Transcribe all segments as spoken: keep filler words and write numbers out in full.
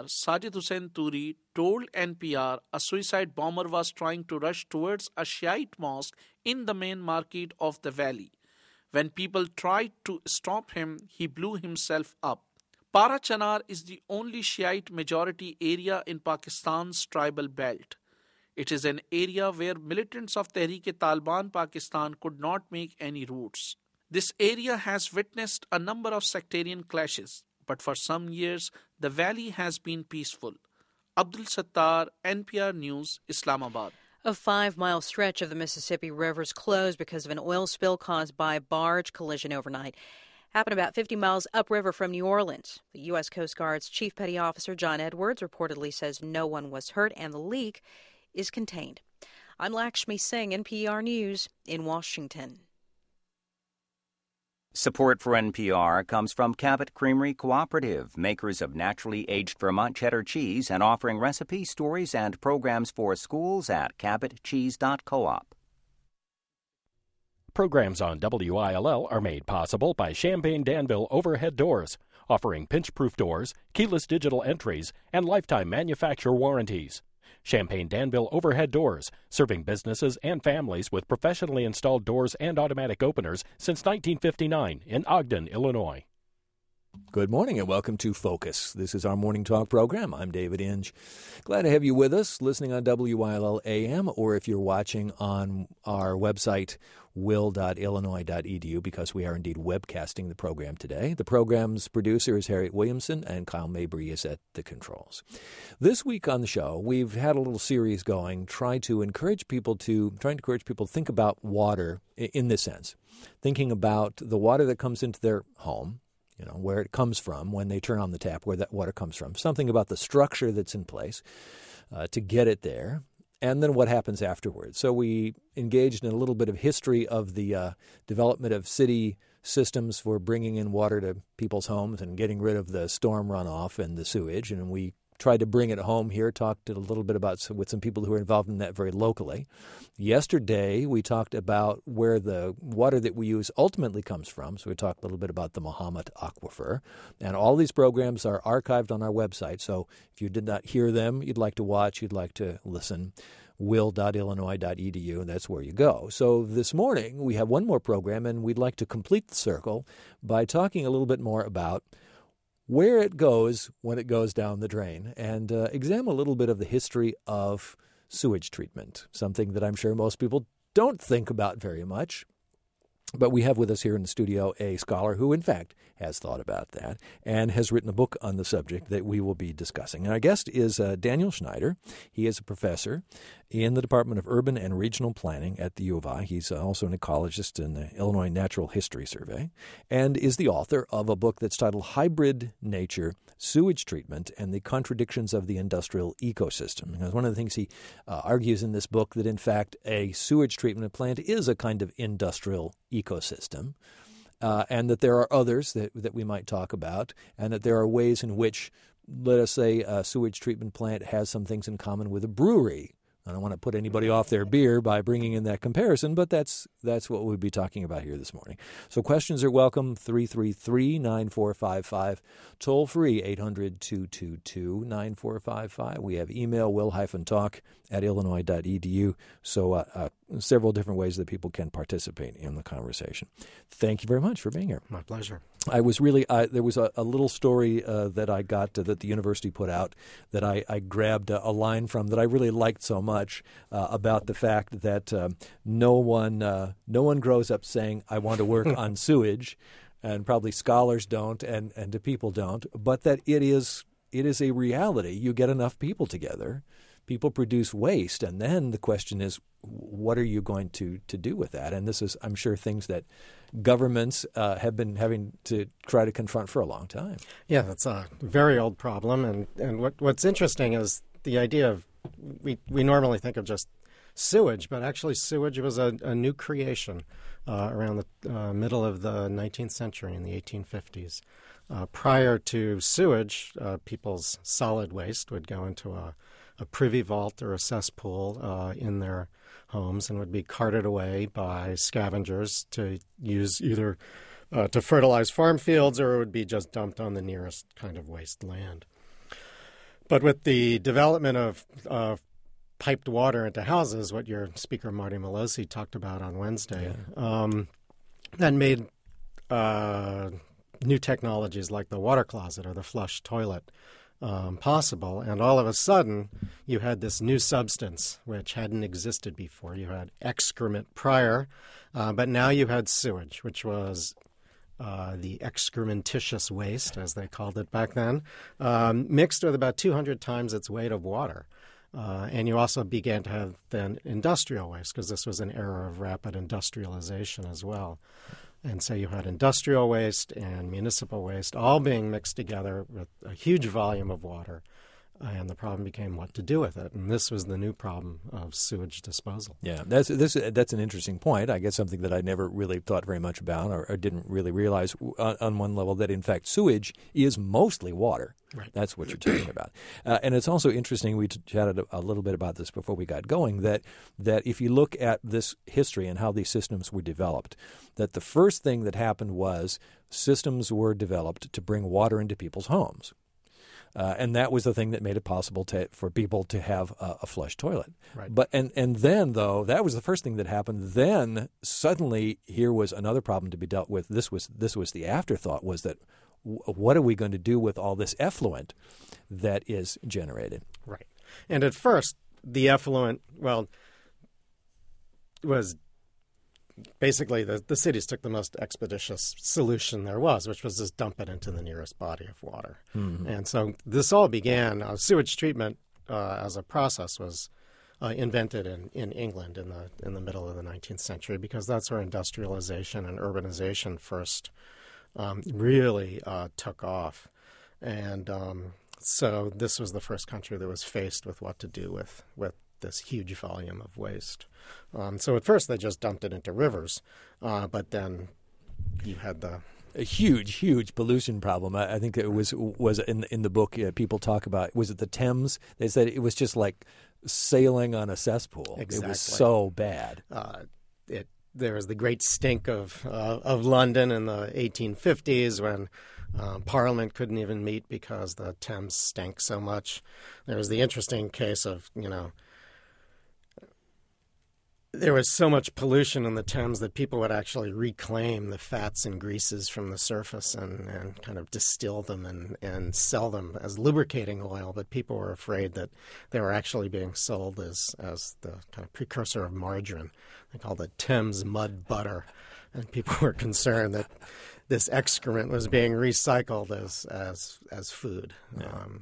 Sajid Hussain Turi, told N P R a suicide bomber was trying to rush towards a Shiite mosque in the main market of the valley. When people tried to stop him, he blew himself up. Para Chanar is the only Shiite majority area in Pakistan's tribal belt. It is an area where militants of Tehreek-e-Taliban Pakistan could not make any roots. This area has witnessed a number of sectarian clashes, but for some years, the valley has been peaceful. Abdul Sattar, N P R News, Islamabad. A five-mile stretch of the Mississippi River is closed because of an oil spill caused by a barge collision overnight. Happened about fifty miles upriver from New Orleans. The U S Coast Guard's Chief Petty Officer John Edwards reportedly says no one was hurt and the leak is contained. I'm Lakshmi Singh, N P R News in Washington. Support for N P R comes from Cabot Creamery Cooperative, makers of naturally aged Vermont cheddar cheese and offering recipe stories and programs for schools at cabot cheese dot coop. Programs on W I L L are made possible by Champaign Danville Overhead Doors, offering pinch-proof doors, keyless digital entries, and lifetime manufacturer warranties. Champaign Danville Overhead Doors, serving businesses and families with professionally installed doors and automatic openers since nineteen fifty-nine in Ogden, Illinois. Good morning and welcome to Focus. This is our morning talk program. I'm David Inge. Glad to have you with us, listening on W I L L A M, or if you're watching on our website, will dot illinois dot e d u, because we are indeed webcasting the program today. The program's producer is Harriet Williamson, and Kyle Mabry is at the controls. This week on the show, we've had a little series going, trying to encourage people to trying to encourage people to think about water in this sense, thinking about the water that comes into their home. You know, where it comes from when they turn on the tap, where that water comes from, something about the structure that's in place uh, to get it there, and then what happens afterwards. So we engaged in a little bit of history of the uh, development of city systems for bringing in water to people's homes and getting rid of the storm runoff and the sewage, and we tried to bring it home here, talked a little bit about with some people who are involved in that very locally. Yesterday, we talked about where the water that we use ultimately comes from. So we talked a little bit about the Mahomet Aquifer. And all these programs are archived on our website. So if you did not hear them, you'd like to watch, you'd like to listen, will dot illinois dot e d u, and that's where you go. So this morning, we have one more program, and we'd like to complete the circle by talking a little bit more about where it goes when it goes down the drain, and uh, examine a little bit of the history of sewage treatment, something that I'm sure most people don't think about very much. But we have with us here in the studio a scholar who, in fact, has thought about that and has written a book on the subject that we will be discussing. And our guest is uh, Daniel Schneider. He is a professor in the Department of Urban and Regional Planning at the U of I. He's also an ecologist in the Illinois Natural History Survey and is the author of a book that's titled Hybrid Nature, Sewage Treatment and the Contradictions of the Industrial Ecosystem. Because one of the things he uh, argues in this book that, in fact, a sewage treatment plant is a kind of industrial ecosystem, uh, and that there are others that, that we might talk about, and that there are ways in which, let us say, a sewage treatment plant has some things in common with a brewery. I don't want to put anybody off their beer by bringing in that comparison, but that's that's what we'll be talking about here this morning. So questions are welcome, three three three, nine four five five, toll free, eight hundred, two two two, nine four five five. We have email, will-talk at illinois dot e d u, so uh, uh, several different ways that people can participate in the conversation. Thank you very much for being here. My pleasure. I was really, I, there was a, a little story uh, that I got uh, that the university put out that I, I grabbed a, a line from that I really liked so much uh, about the fact that um, no one uh, no one grows up saying, I want to work on sewage, and probably scholars don't and, and the people don't, but that it is it is a reality. You get enough people together, people produce waste, and then the question is, what are you going to, to do with that? And this is, I'm sure, things that governments uh, have been having to try to confront for a long time. Yeah, that's a very old problem. And, and what, what's interesting is the idea of, we, we normally think of just sewage, but actually sewage was a, a new creation uh, around the uh, middle of the nineteenth century in the eighteen fifties. Uh, prior to sewage, uh, people's solid waste would go into a, a privy vault or a cesspool uh, in their homes and would be carted away by scavengers to use either uh, to fertilize farm fields, or it would be just dumped on the nearest kind of waste land. But with the development of uh, piped water into houses, what your Speaker Marty Malosi talked about on Wednesday, yeah. um, that made uh, new technologies like the water closet or the flush toilet um, possible. And all of a sudden, you had this new substance which hadn't existed before. You had excrement prior, uh, but now you had sewage, which was Uh, the excrementitious waste, as they called it back then, um, mixed with about two hundred times its weight of water. Uh, and you also began to have then industrial waste, because this was an era of rapid industrialization as well. And so you had industrial waste and municipal waste all being mixed together with a huge volume of water. And the problem became what to do with it. And this was the new problem of sewage disposal. Yeah, that's this, that's an interesting point. I guess something that I never really thought very much about or, or didn't really realize on, on one level, that in fact sewage is mostly water. Right. That's what you're talking about. Uh, and it's also interesting, we chatted a, a little bit about this before we got going, that that if you look at this history and how these systems were developed, that the first thing that happened was systems were developed to bring water into people's homes. Uh, and that was the thing that made it possible to, for people to have a, a flush toilet. Right. But and and then though that was the first thing that happened. Then suddenly here was another problem to be dealt with. This was this was the afterthought, was that w- what are we going to do with all this effluent that is generated? Right. And at first the effluent, well, was basically the, the cities took the most expeditious solution there was, which was just dump it into the nearest body of water. Mm-hmm. And so this all began, uh, sewage treatment uh, as a process was uh, invented in, in England in the in the middle of the nineteenth century, because that's where industrialization and urbanization first um, really uh, took off. And um, so this was the first country that was faced with what to do with, with this huge volume of waste. Um, so at first they just dumped it into rivers, uh, but then you had the a huge, huge pollution problem. I, I think it was was in in the book. Uh, people talk about, was it the Thames? They said it was just like sailing on a cesspool. Exactly. It was so bad. Uh, it there was the great stink of uh, of London in the eighteen fifties when Uh, Parliament couldn't even meet because the Thames stank so much. There was the interesting case of, you know, there was so much pollution in the Thames that people would actually reclaim the fats and greases from the surface and, and kind of distill them and, and sell them as lubricating oil. But people were afraid that they were actually being sold as, as the kind of precursor of margarine. They called it Thames mud butter. And people were concerned that this excrement was being recycled as as as food. Yeah. Um,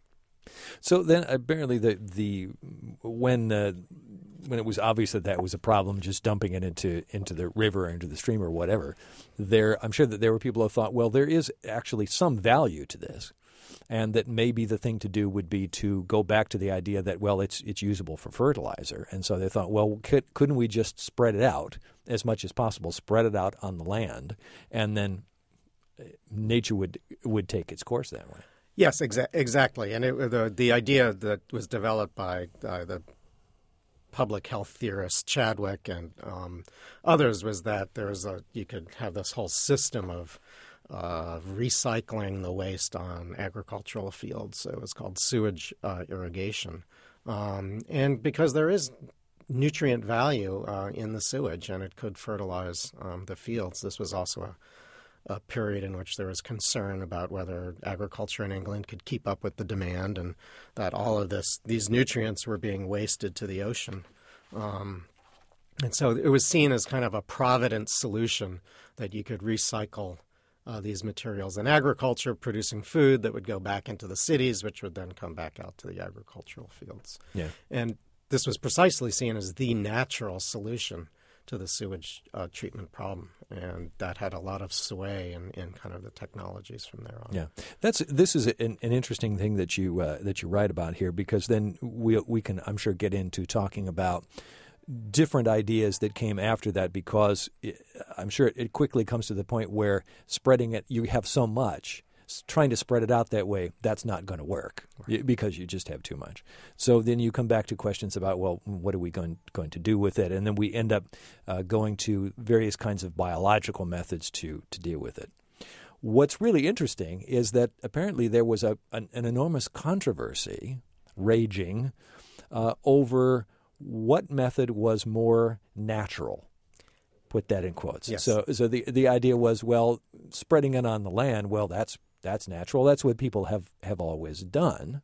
so then apparently the the when uh, when it was obvious that that was a problem, just dumping it into into the river or into the stream or whatever, there I'm sure that there were people who thought, well, there is actually some value to this, and that maybe the thing to do would be to go back to the idea that, well, it's it's usable for fertilizer. And so they thought, well, could, couldn't we just spread it out as much as possible, spread it out on the land, and then nature would would take its course that way? Yes, exa- exactly. And it, the the idea that was developed by uh, the public health theorist Chadwick and um, others was that there was a you could have this whole system of Uh, recycling the waste on agricultural fields. So it was called sewage uh, irrigation. Um, and because there is nutrient value uh, in the sewage and it could fertilize um, the fields, this was also a, a period in which there was concern about whether agriculture in England could keep up with the demand, and that all of this, these nutrients were being wasted to the ocean. Um, and so it was seen as kind of a provident solution that you could recycle Uh, these materials in agriculture, producing food that would go back into the cities, which would then come back out to the agricultural fields. Yeah. And this was precisely seen as the natural solution to the sewage uh, treatment problem, and that had a lot of sway in, in kind of the technologies from there on. Yeah, that's this is an, an interesting thing that you uh, that you write about here, because then we we can, I'm sure, get into talking about different ideas that came after that, because it, I'm sure it, it quickly comes to the point where spreading it, you have so much, trying to spread it out that way, that's not going to work, right, because you just have too much. So then you come back to questions about, well, what are we going, going to do with it? And then we end up uh, going to various kinds of biological methods to, to deal with it. what's really interesting is that apparently there was a an, an enormous controversy raging uh, over what method was more natural. Put that in quotes. Yes. So, so the the idea was, well, spreading it on the land, well, that's that's natural. That's what people have, have always done.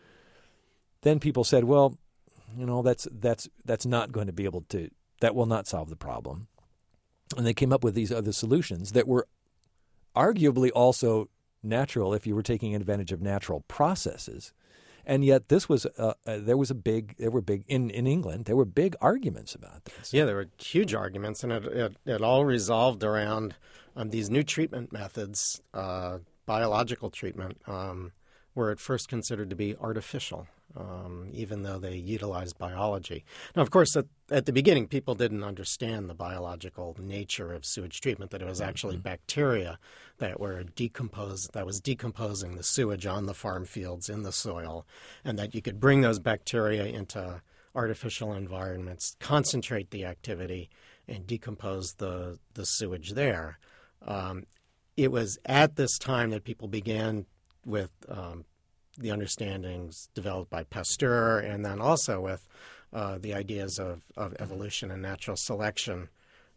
Then people said, well, you know, that's that's that's not going to be able to. That will not solve the problem. And they came up with these other solutions that were arguably also natural if you were taking advantage of natural processes. And yet, this was uh, uh, there was a big there were big in, in England there were big arguments about this. Yeah, there were huge arguments, and it it, it all resolved around um, these new treatment methods, uh, biological treatment, um, were at first considered to be artificial, um, even though they utilized biology. Now, of course, at, at the beginning, people didn't understand the biological nature of sewage treatment, that it was actually mm-hmm. bacteria that were decomposed, that was decomposing the sewage on the farm fields in the soil, and that you could bring those bacteria into artificial environments, concentrate the activity, and decompose the, the sewage there. Um, it was at this time that people began with um, the understandings developed by Pasteur, and then also with uh, the ideas of, of evolution and natural selection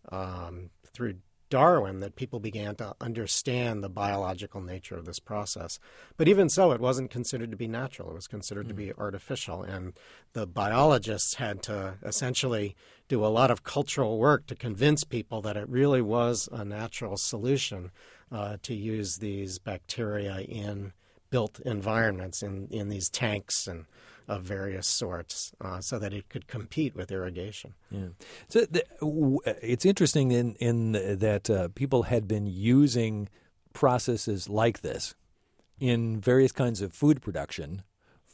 um, through Darwin, that people began to understand the biological nature of this process. But even so, it wasn't considered to be natural. It was considered mm. to be artificial. And the biologists had to essentially do a lot of cultural work to convince people that it really was a natural solution uh, to use these bacteria in built environments, in, in these tanks and of various sorts, uh, so that it could compete with irrigation. Yeah. So the, w- it's interesting in, in that uh, people had been using processes like this in various kinds of food production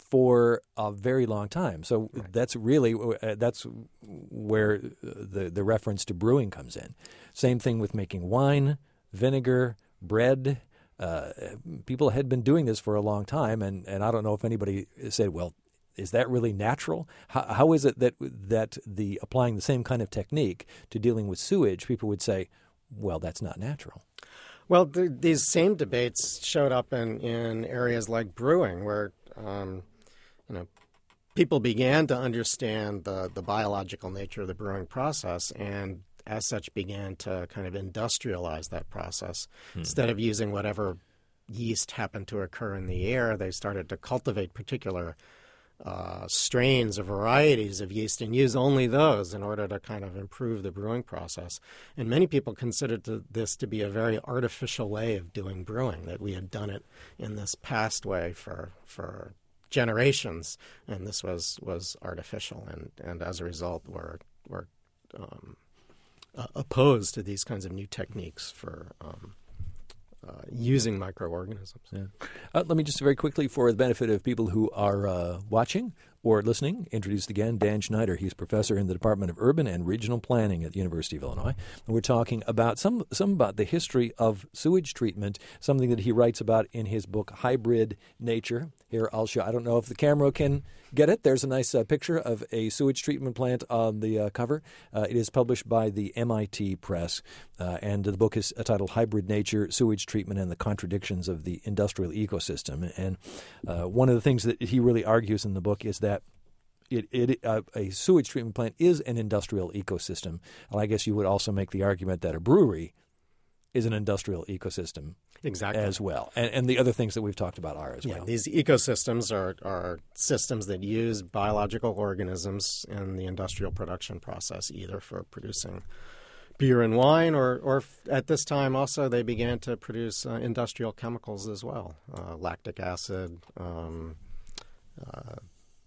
for a very long time. So right. that's really uh, that's where the the reference to brewing comes in. Same thing with making wine, vinegar, bread. Uh, people had been doing this for a long time, and, and I don't know if anybody said, well, is that really natural? How, how is it that that the applying the same kind of technique to dealing with sewage, people would say, well, that's not natural? Well, the, these same debates showed up in, in areas like brewing, where um, you know people began to understand the, the biological nature of the brewing process, and as such began to kind of industrialize that process. Hmm. Instead of using whatever yeast happened to occur in the air, they started to cultivate particular uh, strains or varieties of yeast and use only those in order to kind of improve the brewing process. And many people considered to, this to be a very artificial way of doing brewing, that we had done it in this past way for for generations, and this was, was artificial, and, and as a result were, were um, Uh, opposed to these kinds of new techniques for um, uh, using microorganisms. Yeah. Uh, let me just very quickly, for the benefit of people who are uh, watching or listening, introduce again Dan Schneider. He's professor in the Department of Urban and Regional Planning at the University of Illinois. And we're talking about some some about the history of sewage treatment, something that he writes about in his book, Hybrid Nature. Here, I'll show. I don't know if the camera can get it. There's a nice uh, picture of a sewage treatment plant on the uh, cover. Uh, it is published by the M I T Press, uh, and the book is titled Hybrid Nature, Sewage Treatment and the Contradictions of the Industrial Ecosystem. And uh, one of the things that he really argues in the book is that It, it, uh, a sewage treatment plant is an industrial ecosystem. And I guess you would also make the argument that a brewery is an industrial ecosystem exactly. as well. And, and the other things that we've talked about are as yeah, well. These ecosystems are, are systems that use biological organisms in the industrial production process, either for producing beer and wine, or, or at this time also they began to produce uh, industrial chemicals as well, uh, lactic acid, um, uh,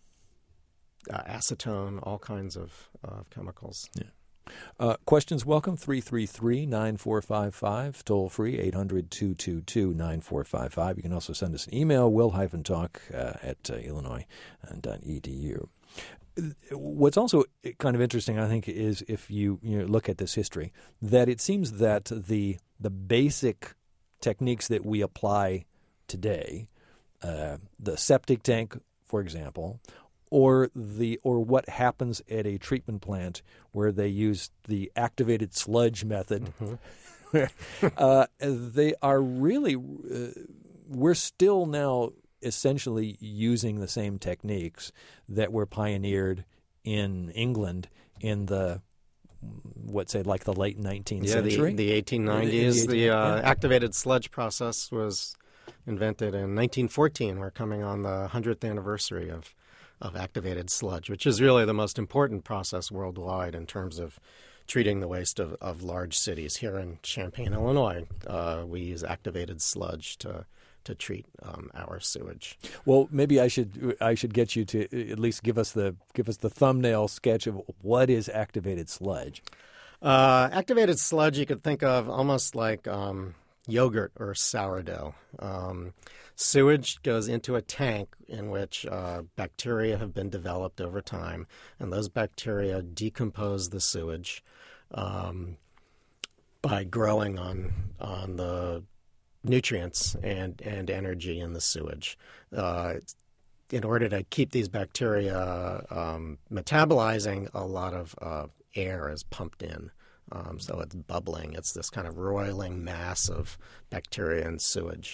Uh, acetone, all kinds of uh, chemicals. Yeah. Uh, questions welcome, three three three, nine four five five, toll free, eight hundred, two two two, nine four five five. You can also send us an email, will-talk uh, at uh, illinois dot e d u. What's also kind of interesting, I think, is if you, you know, look at this history, that it seems that the the basic techniques that we apply today, uh, the septic tank, for example, or the or what happens at a treatment plant where they use the activated sludge method, mm-hmm. uh, they are really, uh, we're still now essentially using the same techniques that were pioneered in England in the, what, say, like the late nineteenth yeah, century? The, the eighteen nineties. The, the, the uh, yeah. activated sludge process was invented in nineteen fourteen. We're coming on the hundredth anniversary of, of activated sludge, which is really the most important process worldwide in terms of treating the waste of, of large cities. Here in Champaign, Illinois, uh, we use activated sludge to to treat um, our sewage. Well, maybe I should I should get you to at least give us the give us the thumbnail sketch of what is activated sludge. Uh, activated sludge you could think of almost like um, yogurt or sourdough. Um, sewage goes into a tank in which uh, bacteria have been developed over time, and those bacteria decompose the sewage um, by growing on on the nutrients and, and energy in the sewage. Uh, in order to keep these bacteria um, metabolizing, a lot of uh, air is pumped in. Um, so it's bubbling. It's this kind of roiling mass of bacteria and sewage.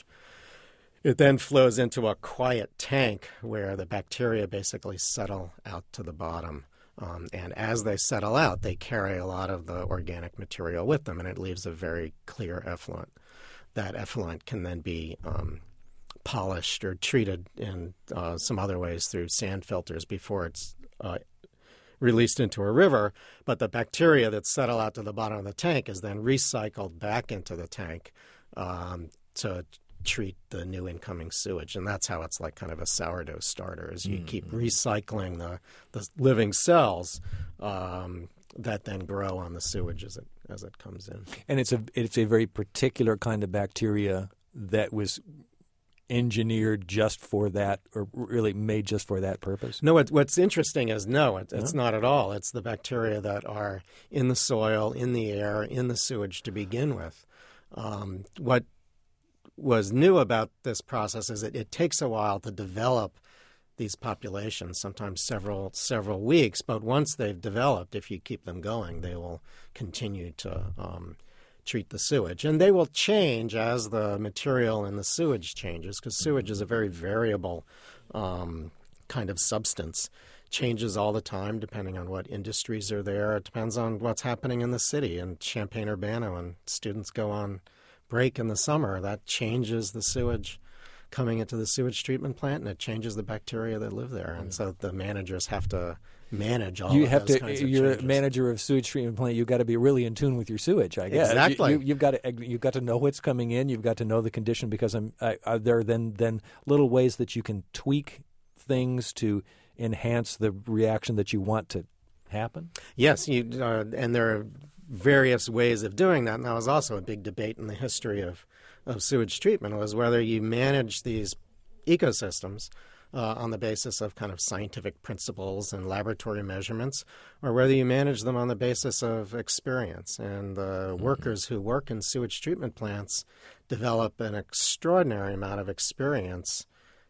It then flows into a quiet tank where the bacteria basically settle out to the bottom. Um, and as they settle out, they carry a lot of the organic material with them, and it leaves a very clear effluent. That effluent can then be um, polished or treated in uh, some other ways through sand filters before it's uh, released into a river. But the bacteria that settle out to the bottom of the tank is then recycled back into the tank um, to treat the new incoming sewage. And that's how it's like kind of a sourdough starter, is you mm-hmm. keep recycling the, the living cells um, that then grow on the sewage as it as it comes in. And it's a it's a very particular kind of bacteria that was engineered just for that, or really made just for that purpose? No, what, what's interesting is no, it, it's no? not at all. It's the bacteria that are in the soil, in the air, in the sewage to begin with. Um, what was new about this process is that it takes a while to develop these populations, sometimes several several weeks. But once they've developed, if you keep them going, they will continue to um, treat the sewage. And they will change as the material in the sewage changes, because sewage is a very variable um, kind of substance. Changes all the time depending on what industries are there. It depends on what's happening in the city. In Champaign-Urbana, when students go on break in the summer, that changes the sewage coming into the sewage treatment plant, and it changes the bacteria that live there. And so the managers have to manage all you of have those to, kinds of you're changes. a manager of sewage treatment plant. You've got to be really in tune with your sewage, I guess. Exactly. You, you, you've got to you've got to know what's coming in. You've got to know the condition, because I'm, I, are there then then little ways that you can tweak things to enhance the reaction that you want to happen? Yes, you uh, and there are various ways of doing that. And that was also a big debate in the history of, of sewage treatment, was whether you manage these ecosystems uh, on the basis of kind of scientific principles and laboratory measurements, or whether you manage them on the basis of experience. And the mm-hmm. workers who work in sewage treatment plants develop an extraordinary amount of experience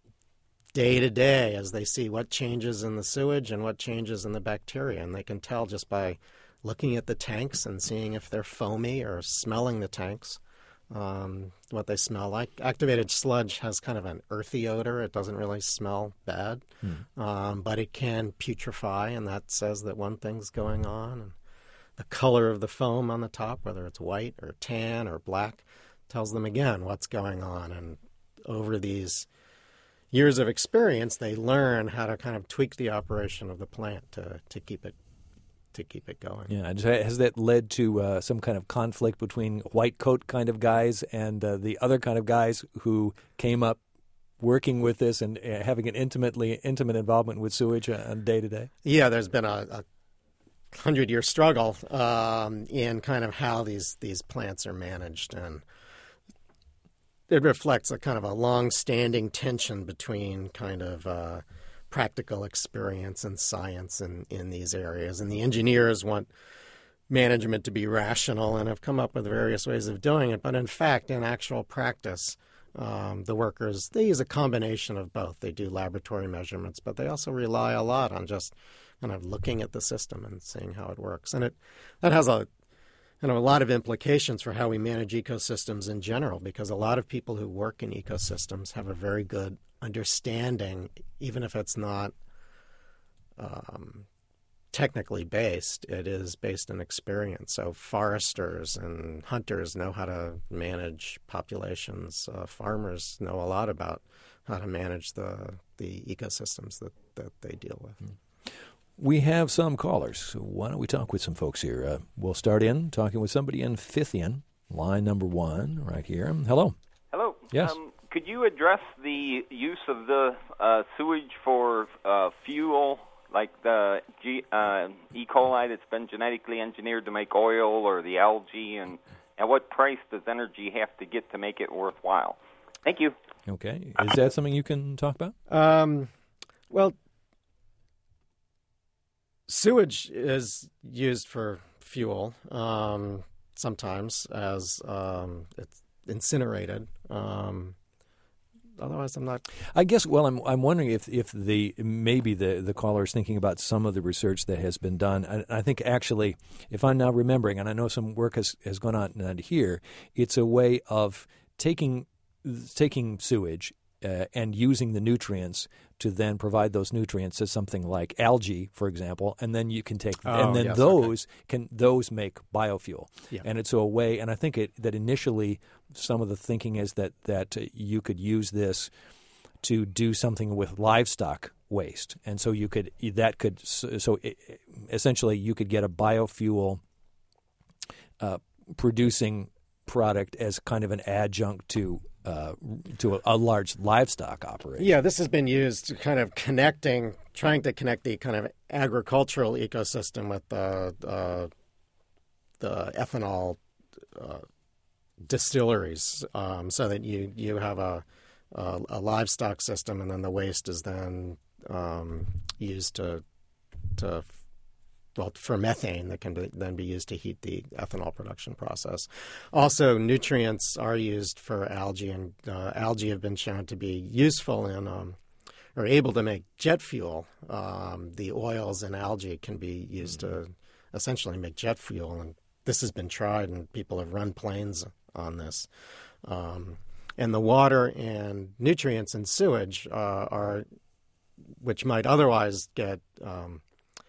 day to day as they see what changes in the sewage and what changes in the bacteria. And they can tell just by looking at the tanks and seeing if they're foamy, or smelling the tanks, um, what they smell like. Activated sludge has kind of an earthy odor. It doesn't really smell bad, hmm. um, but it can putrefy, and that says that one thing's going on. And the color of the foam on the top, whether it's white or tan or black, tells them again what's going on. And over these years of experience, they learn how to kind of tweak the operation of the plant to, to keep it to keep it going. Yeah, has that led to uh, some kind of conflict between white coat kind of guys and uh, the other kind of guys who came up working with this and uh, having an intimately intimate involvement with sewage on day to day? Yeah, there's been a, a hundred-year struggle um, in kind of how these these plants are managed, and it reflects a kind of a long-standing tension between kind of uh, practical experience and science in, in these areas. And the engineers want management to be rational and have come up with various ways of doing it. But in fact, in actual practice, um, the workers, they use a combination of both. They do laboratory measurements, but they also rely a lot on just kind of looking at the system and seeing how it works. And it that has a and a lot of implications for how we manage ecosystems in general, because a lot of people who work in ecosystems have a very good understanding, even if it's not um, technically based, it is based in experience. So foresters and hunters know how to manage populations. Uh, farmers know a lot about how to manage the, the ecosystems that, that they deal with. Mm. We have some callers, so why don't we talk with some folks here? Uh, we'll start in talking with somebody in Fithian, line number one, right here. Hello. Hello. Yes. Um, could you address the use of the uh, sewage for uh, fuel, like the G, uh, E. coli that's been genetically engineered to make oil, or the algae, and at what price does energy have to get to make it worthwhile? Thank you. Okay. Is that something you can talk about? Um, well, sewage is used for fuel um, sometimes as um, it's incinerated. Um, otherwise, I'm not. I guess. Well, I'm I'm wondering if if the maybe the the caller is thinking about some of the research that has been done. I, I think actually, if I'm now remembering, and I know some work has, has gone on here, it's a way of taking taking sewage uh, and using the nutrients to then provide those nutrients to something like algae, for example, and then you can take oh, and then yes, those okay. can those make biofuel. Yeah. And it's a way. And I think it, that initially some of the thinking is that that uh, you could use this to do something with livestock waste, and so you could that could so it, essentially you could get a biofuel uh, producing product as kind of an adjunct to. Uh, to a, a large livestock operation. Yeah, this has been used to kind of connecting, trying to connect the kind of agricultural ecosystem with the uh, the ethanol uh, distilleries, um, so that you you have a, a a livestock system, and then the waste is then um, used to to. Well, for methane that can be, then be used to heat the ethanol production process. Also, nutrients are used for algae, and uh, algae have been shown to be useful in um, or able to make jet fuel. Um, the oils in algae can be used mm-hmm. to essentially make jet fuel, and this has been tried, and people have run planes on this. Um, and the water and nutrients in sewage uh, are, which might otherwise get um,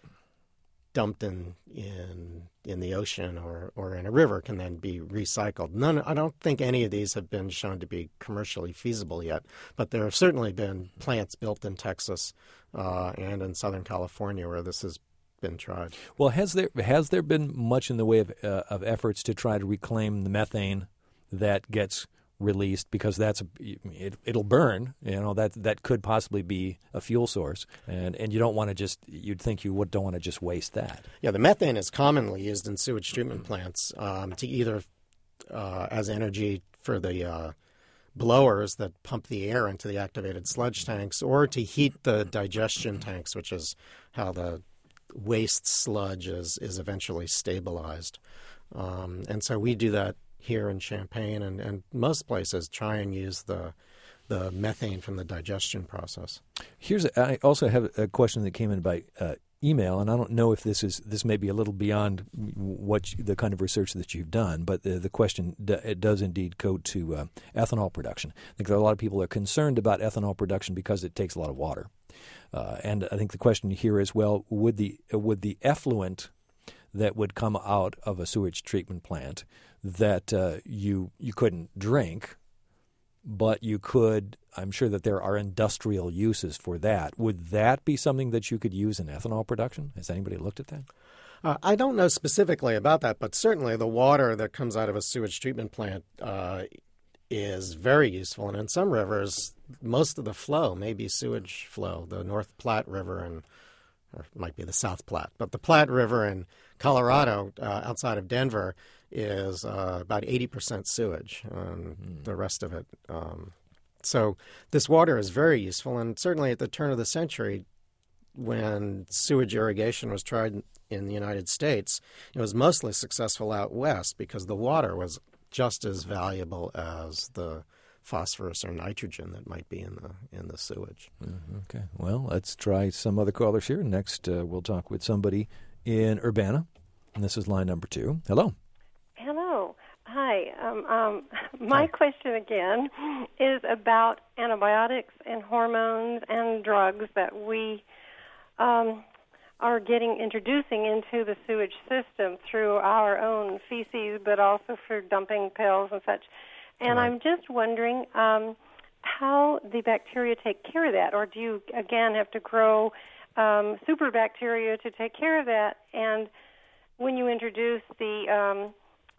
dumped in in in the ocean or, or in a river, can then be recycled. None, I don't think any of these have been shown to be commercially feasible yet, but there have certainly been plants built in Texas uh, and in Southern California where this has been tried. Well, has there has there been much in the way of uh, of efforts to try to reclaim the methane that gets released, because that's a, it, it'll burn, you know, that that could possibly be a fuel source, and and you don't want to just you'd think you would don't want to just waste that. Yeah, the methane is commonly used in sewage treatment plants um, to either uh, as energy for the uh, blowers that pump the air into the activated sludge tanks, or to heat the digestion tanks, which is how the waste sludge is is eventually stabilized. Um, and so we do that here in Champaign, and, and most places try and use the the methane from the digestion process. Here's a, I also have a question that came in by uh, email, and I don't know if this is this may be a little beyond what you, the kind of research that you've done, but the, the question d- it does indeed go to uh, ethanol production. I think there are a lot of people are concerned about ethanol production because it takes a lot of water, uh, and I think the question here is, well, would the would the effluent that would come out of a sewage treatment plant that uh, you you couldn't drink, but you could, I'm sure that there are industrial uses for that. Would that be something that you could use in ethanol production? Has anybody looked at that? Uh, I don't know specifically about that, but certainly the water that comes out of a sewage treatment plant uh, is very useful. And in some rivers, most of the flow may be sewage flow. The North Platte River, and or it might be the South Platte, but the Platte River in Colorado, uh, outside of Denver, is uh, about eighty percent sewage, and mm. the rest of it. Um, so this water is very useful, and certainly at the turn of the century, when sewage irrigation was tried in the United States, it was mostly successful out west because the water was just as valuable as the phosphorus or nitrogen that might be in the in the sewage. Mm, okay. Well, let's try some other callers here. Next, uh, we'll talk with somebody in Urbana, and this is line number two. Hello. welcome. Um, my Hi. question again is about antibiotics and hormones and drugs that we um, are getting introducing into the sewage system through our own feces, but also for dumping pills and such. And right. I'm just wondering um, how the bacteria take care of that, or do you again have to grow um, super bacteria to take care of that? And when you introduce the um,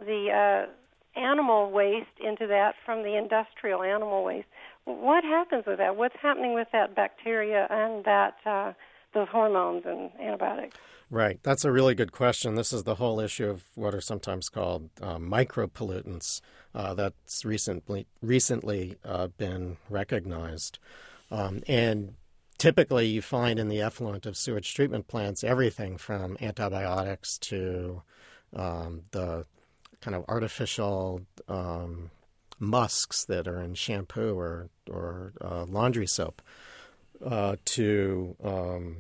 the uh, animal waste into that from the industrial animal waste, what happens with that? What's happening with that bacteria and that uh, those hormones and antibiotics? Right. That's a really good question. This is the whole issue of what are sometimes called uh, micropollutants uh, that's recently recently uh, been recognized. Um, and typically you find in the effluent of sewage treatment plants everything from antibiotics to um, the kind of artificial um, musks that are in shampoo or, or uh, laundry soap uh, to um,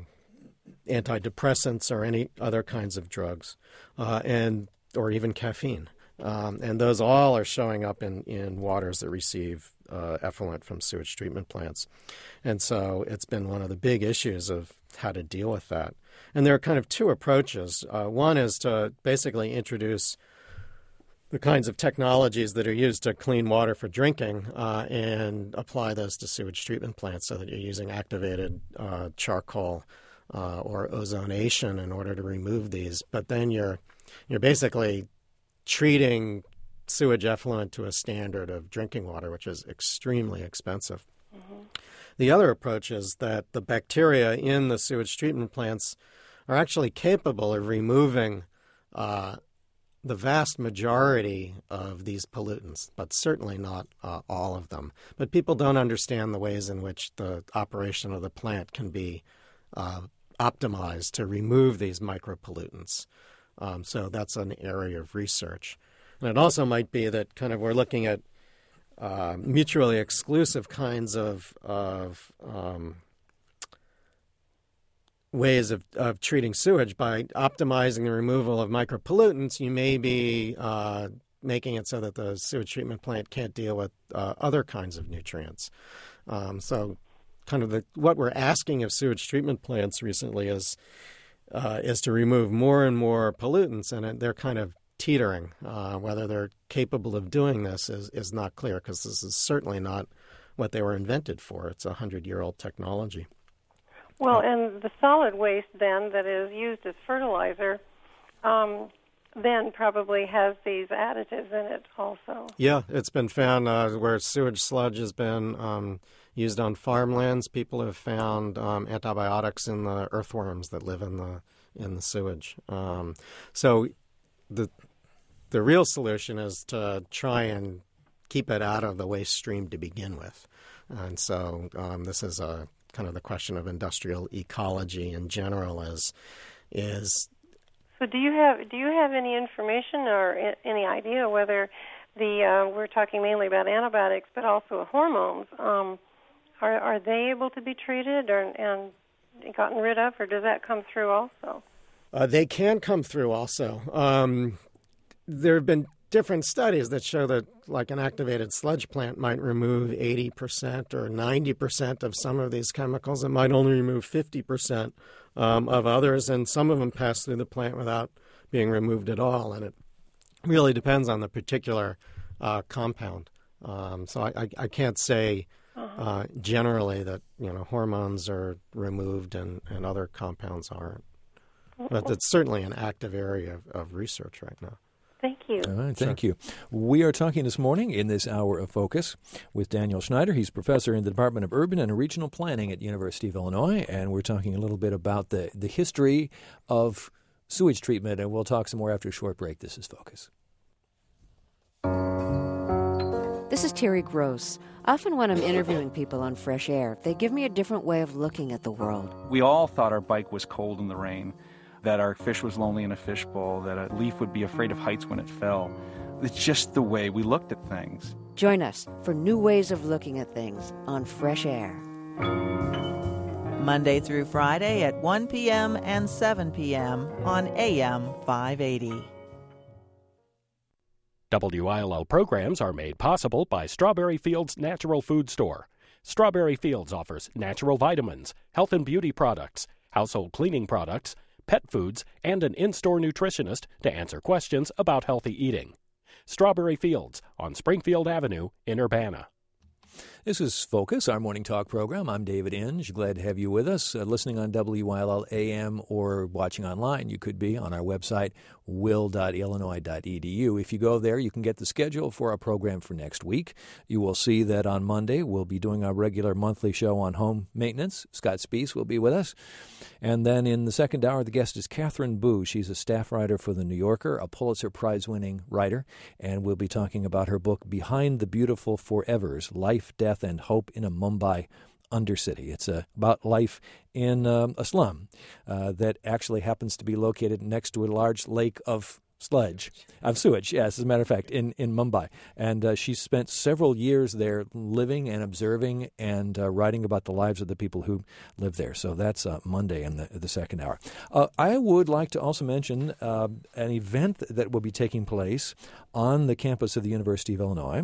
antidepressants or any other kinds of drugs, uh, and or even caffeine. Um, and those all are showing up in, in waters that receive uh, effluent from sewage treatment plants. And so it's been one of the big issues of how to deal with that. And there are kind of two approaches. Uh, one is to basically introduce the kinds of technologies that are used to clean water for drinking uh, and apply those to sewage treatment plants so that you're using activated uh, charcoal uh, or ozonation in order to remove these. But then you're you're basically treating sewage effluent to a standard of drinking water, which is extremely expensive. Mm-hmm. The other approach is that the bacteria in the sewage treatment plants are actually capable of removing uh, the vast majority of these pollutants, but certainly not uh, all of them. But people don't understand the ways in which the operation of the plant can be uh, optimized to remove these micropollutants. Um, so that's an area of research. And it also might be that kind of we're looking at uh, mutually exclusive kinds of, of um, ways of, of treating sewage. By optimizing the removal of micropollutants, you may be uh, making it so that the sewage treatment plant can't deal with uh, other kinds of nutrients. Um, so kind of the, what we're asking of sewage treatment plants recently is uh, is to remove more and more pollutants, and they're kind of teetering. Uh, whether they're capable of doing this is, is not clear, because this is certainly not what they were invented for. It's a hundred-year-old technology. Well, and the solid waste then that is used as fertilizer um, then probably has these additives in it also. Yeah, it's been found uh, where sewage sludge has been um, used on farmlands. People have found um, antibiotics in the earthworms that live in the in the sewage. Um, so the the real solution is to try and keep it out of the waste stream to begin with. And so um, this is a kind of the question of industrial ecology in general is is. So do you have do you have any information or any idea whether the uh, we're talking mainly about antibiotics, but also hormones? Um, are are they able to be treated or and gotten rid of, or does that come through also? Uh, they can come through also. Um, there have been different studies that show that, like, an activated sludge plant might remove eighty percent or ninety percent of some of these chemicals. It might only remove fifty percent um, of others, and some of them pass through the plant without being removed at all. And it really depends on the particular uh, compound. Um, so I, I, I can't say uh, generally that, you know, hormones are removed and, and other compounds aren't. But it's certainly an active area of, of research right now. Thank you. All right, thank sure. you. We are talking this morning in this hour of Focus with Daniel Schneider. He's professor in the Department of Urban and Regional Planning at University of Illinois, and we're talking a little bit about the, the history of sewage treatment, and we'll talk some more after a short break. This is Focus. This is Terry Gross. Often when I'm interviewing people on Fresh Air, they give me a different way of looking at the world. We all thought our bike was cold in the rain, that our fish was lonely in a fishbowl, that a leaf would be afraid of heights when it fell. It's just the way we looked at things. Join us for new ways of looking at things on Fresh Air. Monday through Friday at one p.m. and seven p.m. on A M five eighty. W I L L programs are made possible by Strawberry Fields Natural Food Store. Strawberry Fields offers natural vitamins, health and beauty products, household cleaning products, pet foods, and an in-store nutritionist to answer questions about healthy eating. Strawberry Fields on Springfield Avenue in Urbana. This is Focus, our morning talk program. I'm David Inge. Glad to have you with us. Uh, listening on W I L L A M or watching online, you could be on our website, will dot illinois dot e d u. If you go there, you can get the schedule for our program for next week. You will see that on Monday, we'll be doing our regular monthly show on home maintenance. Scott Spies will be with us. And then in the second hour, the guest is Catherine Boo. She's a staff writer for The New Yorker, a Pulitzer Prize-winning writer, and we'll be talking about her book, Behind the Beautiful Forevers, Life, Death, and Hope in a Mumbai Undercity. It's uh, about life in um, a slum uh, that actually happens to be located next to a large lake of sludge, of sewage, yes, as a matter of fact, in, in Mumbai. And uh, she spent several years there living and observing and uh, writing about the lives of the people who live there. So that's uh, Monday in the, the second hour. Uh, I would like to also mention uh, an event that will be taking place on the campus of the University of Illinois.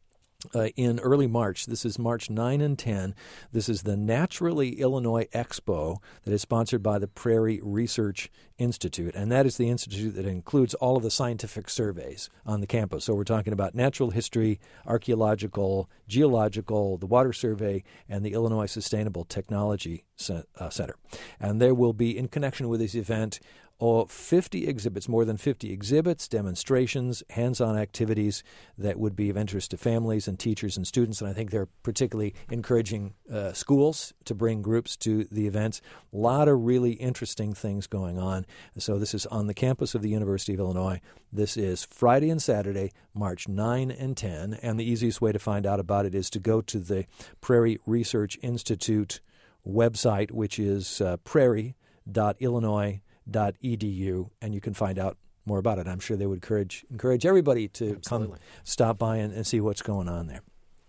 Uh, in early March. This is March ninth and tenth. This is the Naturally Illinois Expo that is sponsored by the Prairie Research Institute, and that is the institute that includes all of the scientific surveys on the campus. So we're talking about natural history, archaeological, geological, the water survey, and the Illinois Sustainable Technology Center. And there will be, in connection with this event, Oh, fifty exhibits, more than fifty exhibits, demonstrations, hands-on activities that would be of interest to families and teachers and students. And I think they're particularly encouraging uh, schools to bring groups to the events. A lot of really interesting things going on. So this is on the campus of the University of Illinois. This is Friday and Saturday, March ninth and tenth. And the easiest way to find out about it is to go to the Prairie Research Institute website, which is uh, prairie dot illinois dot e d u, and you can find out more about it. I'm sure they would encourage encourage everybody to Absolutely. come stop by and, and see what's going on there.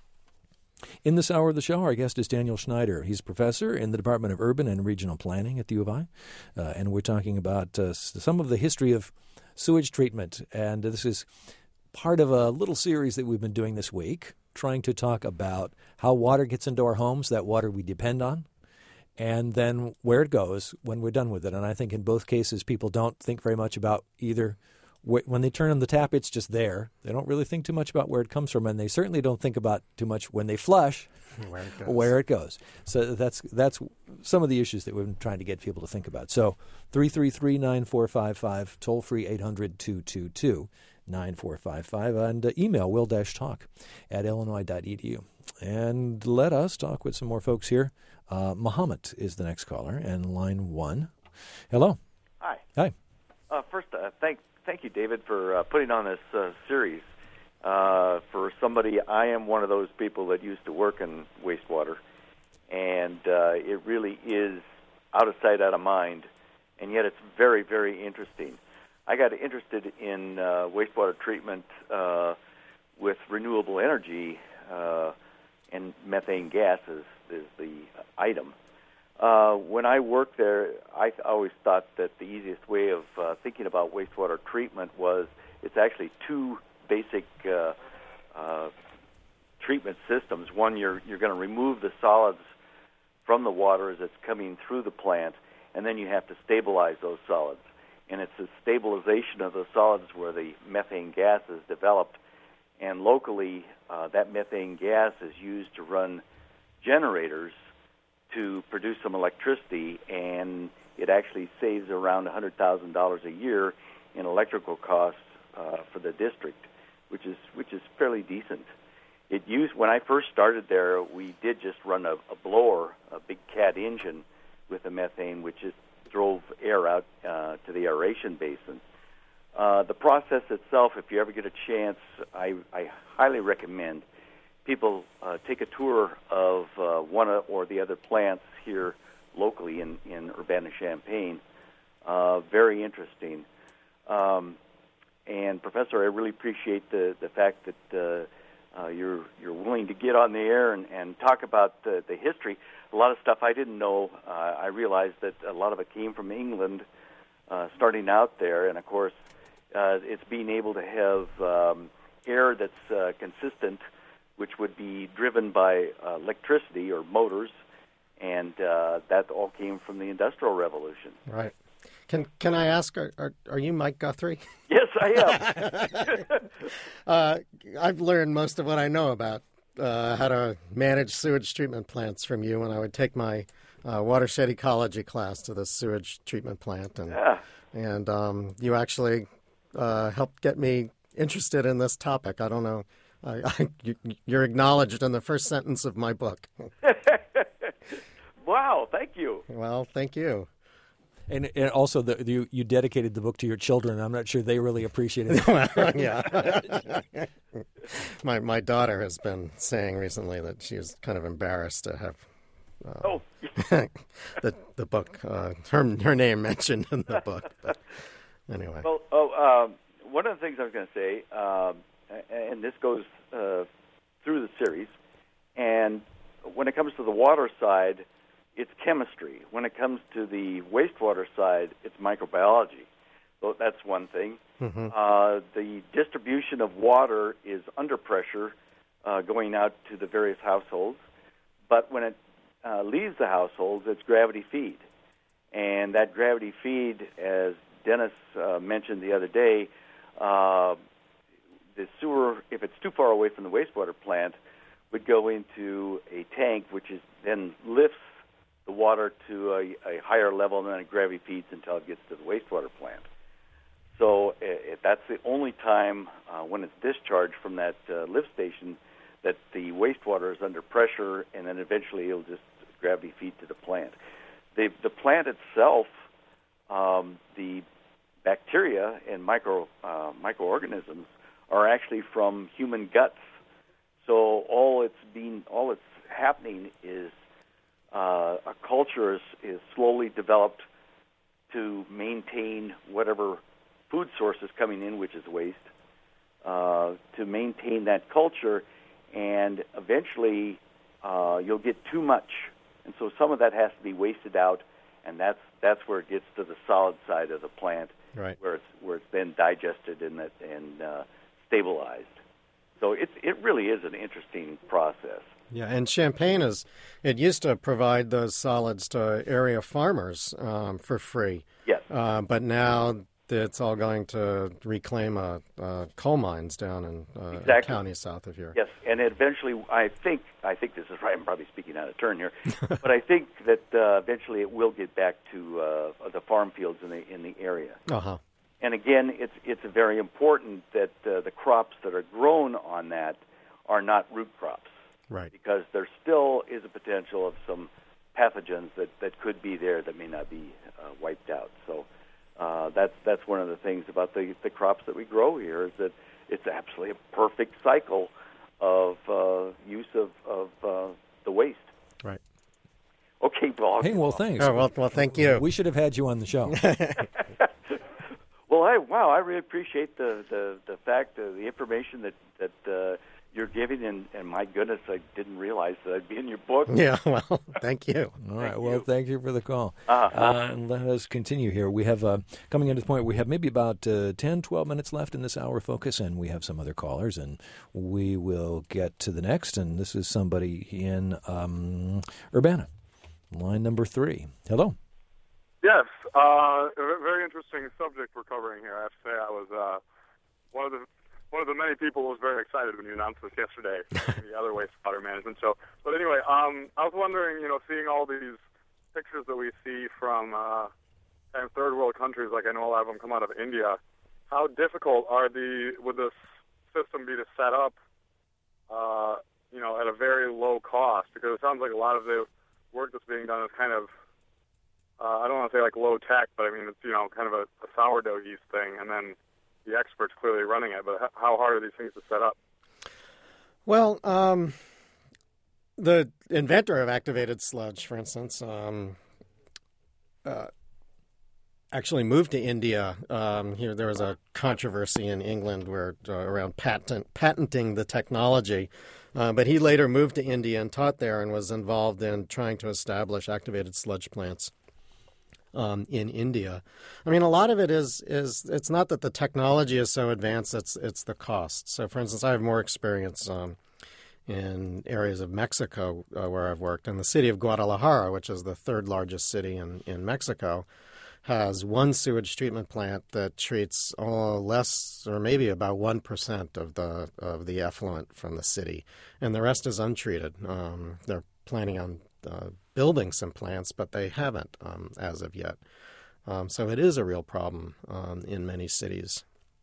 In this hour of the show, our guest is Daniel Schneider. He's a professor in the Department of Urban and Regional Planning at the U of I, uh, and we're talking about uh, some of the history of sewage treatment. And this is part of a little series that we've been doing this week, trying to talk about how water gets into our homes, that water we depend on, and then where it goes when we're done with it. And I think in both cases, people don't think very much about either. When they turn on the tap, it's just there. They don't really think too much about where it comes from, and they certainly don't think about too much when they flush where it goes. Where it goes. So that's that's some of the issues that we've been trying to get people to think about. So three three three, nine four five five, toll-free eight hundred, two two two, nine four five five, and uh, email will-talk at illinois dot e d u. And let us talk with some more folks here. Uh, Muhammad is the next caller, and line one. Hello. Hi. Hi. Uh, first, uh, thank thank you, David, for uh, putting on this uh, series. Uh, for somebody, I am one of those people that used to work in wastewater, and uh, it really is out of sight, out of mind, and yet it's very, very interesting. I got interested in uh, wastewater treatment uh, with renewable energy uh, and methane gases is the item. Uh, when I worked there, I th- always thought that the easiest way of uh, thinking about wastewater treatment was it's actually two basic uh, uh, treatment systems. One, you're you're going to remove the solids from the water as it's coming through the plant, and then you have to stabilize those solids. And it's the stabilization of those solids where the methane gas is developed. And locally, uh, that methane gas is used to run generators to produce some electricity, and it actually saves around one hundred thousand dollars a year in electrical costs uh, for the district, which is which is fairly decent. It used when I first started there, we did just run a, a blower, a big Cat engine with the methane, which just drove air out uh, to the aeration basin. Uh, the process itself, if you ever get a chance, I, I highly recommend people uh, take a tour of uh, one or the other plants here locally in, in Urbana-Champaign. Uh, very interesting. Um, and, Professor, I really appreciate the, the fact that uh, uh, you're you're willing to get on the air and, and talk about the, the history. A lot of stuff I didn't know. Uh, I realized that a lot of it came from England uh, starting out there. And, of course, uh, it's being able to have um, air that's uh, consistent, which would be driven by uh, electricity or motors, and uh, that all came from the Industrial Revolution. Right. Can can I ask, are, are, are you Mike Guthrie? Yes, I am. uh, I've learned most of what I know about uh, how to manage sewage treatment plants from you when I would take my uh, watershed ecology class to the sewage treatment plant. And, yeah. and um, you actually uh, helped get me interested in this topic. I don't know. I, I, you, you're acknowledged in the first sentence of my book. Wow, thank you. Well, thank you. And, and also, the, you you dedicated the book to your children. I'm not sure they really appreciated it. Yeah. my my daughter has been saying recently that she was kind of embarrassed to have uh, oh. the the book uh, her her name mentioned in the book. But anyway. Well, oh, um, one of the things I was going to say, um, and this goes uh, through the series, and when it comes to the water side, it's chemistry. When it comes to the wastewater side, it's microbiology. So that's one thing. Mm-hmm. Uh, the distribution of water is under pressure uh, going out to the various households. But when it uh, leaves the households, it's gravity feed. And that gravity feed, as Dennis uh, mentioned the other day, uh, the sewer, if it's too far away from the wastewater plant, would go into a tank, which is then lifts the water to a, a higher level, and then it gravity feeds until it gets to the wastewater plant. So uh, that's the only time uh, when it's discharged from that uh, lift station that the wastewater is under pressure, and then eventually it'll just gravity feed to the plant. The, the plant itself, um, the bacteria and micro uh, microorganisms are actually from human guts. So all it's being, all it's happening is uh, a culture is, is slowly developed to maintain whatever food source is coming in, which is waste, uh, to maintain that culture, and eventually uh, you'll get too much, and so some of that has to be wasted out, and that's that's where it gets to the solid side of the plant, right, where it's where it's then digested and and uh, stabilized. So it's it really is an interesting process. Yeah, and Champaign is, it used to provide those solids to area farmers um, for free. Yes. Uh, but now it's all going to reclaim uh, uh, coal mines down in uh, exactly. a county south of here. Yes, and eventually, I think, I think this is right, I'm probably speaking out of turn here, but I think that uh, eventually it will get back to uh, the farm fields in the in the area. Uh-huh. And again, it's it's very important that uh, the crops that are grown on that are not root crops. Right. Because there still is a potential of some pathogens that, that could be there that may not be uh, wiped out. So uh, that's that's one of the things about the, the crops that we grow here, is that it's absolutely a perfect cycle of uh, use of, of uh, the waste. Right. Okay, Paul. Hey, well, thanks. Oh, well, well, thank you. We should have had you on the show. Well, I wow, I really appreciate the the, the fact, uh, the information that that uh, you're giving, and, and my goodness, I didn't realize that I'd be in your book. Yeah, well, thank you. All right, thank well, you. thank you for the call. Uh-huh. Uh, and let us continue here. We have, uh, coming into the point, we have maybe about uh, ten, twelve minutes left in this hour of focus, and we have some other callers, and we will get to the next, and this is somebody in um, Urbana, line number three. Hello. Yes, uh, a very interesting subject we're covering here. I have to say, I was uh, one of the one of the many people who was very excited when you announced this yesterday, the other wastewater management show. But anyway, um, I was wondering, you know, seeing all these pictures that we see from uh, kind of third world countries, like I know a lot of them come out of India, how difficult are the would this system be to set up, uh, you know, at a very low cost? Because it sounds like a lot of the work that's being done is kind of Uh, I don't want to say like low tech, but I mean, it's, you know, kind of a, a sourdough yeast thing, and then the experts clearly running it. But how hard are these things to set up? Well, um, the inventor of activated sludge, for instance, um, uh, actually moved to India. Um, here, there was a controversy in England where uh, around patent, patenting the technology. Uh, but he later moved to India and taught there and was involved in trying to establish activated sludge plants. um, in India. I mean, a lot of it is is it's not that the technology is so advanced; it's it's the cost. So, for instance, I have more experience um, in areas of Mexico uh, where I've worked. In the city of Guadalajara, which is the third largest city in, in Mexico, has one sewage treatment plant that treats oh, less or maybe about one percent of the of the effluent from the city, and the rest is untreated. Um, they're planning on uh, building some plants, but they haven't um, as of yet. Um, so it is a real problem um, in many cities.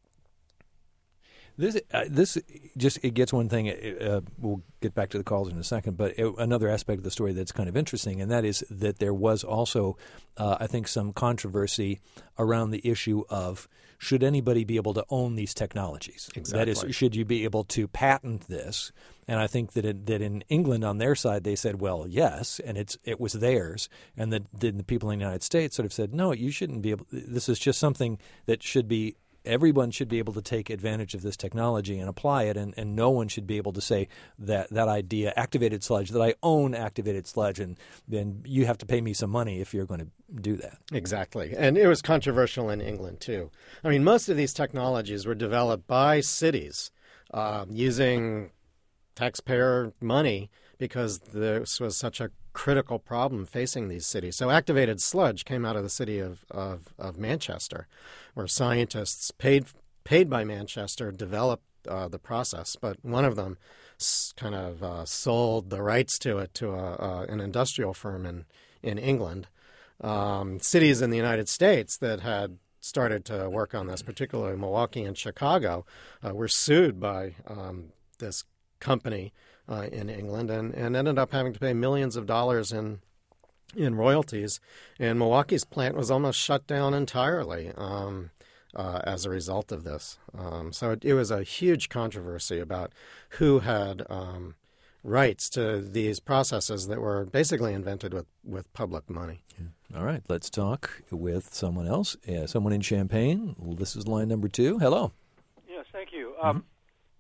This uh, this just it gets one thing. Uh, we'll get back to the calls in a second, but it, another aspect of the story that's kind of interesting, and that is that there was also, uh, I think, some controversy around the issue of should anybody be able to own these technologies? Exactly. That is, should you be able to patent this? And I think that it, that in England, on their side, they said, well, yes, and it's it was theirs, and the, the the people in the United States sort of said, no, you shouldn't be able. This is just something that should be. Everyone should be able to take advantage of this technology and apply it, and, and no one should be able to say that that idea, activated sludge, that I own activated sludge, and then you have to pay me some money if you're going to do that. Exactly. And it was controversial in England, too. I mean, most of these technologies were developed by cities uh, using taxpayer money because this was such a critical problem facing these cities. So activated sludge came out of the city of, of, of Manchester, where scientists paid paid by Manchester developed uh, the process. But one of them s- kind of uh, sold the rights to it to a, uh, an industrial firm in, in England. Um, cities in the United States that had started to work on this, particularly Milwaukee and Chicago, uh, were sued by um, this company Uh, in England, and, and ended up having to pay millions of dollars in in royalties. And Milwaukee's plant was almost shut down entirely um, uh, as a result of this. Um, so it, it was a huge controversy about who had um, rights to these processes that were basically invented with, with public money. Yeah. All right, let's talk with someone else, uh, someone in Champaign. This is line number two. Hello. Yes, thank you. Um, mm-hmm.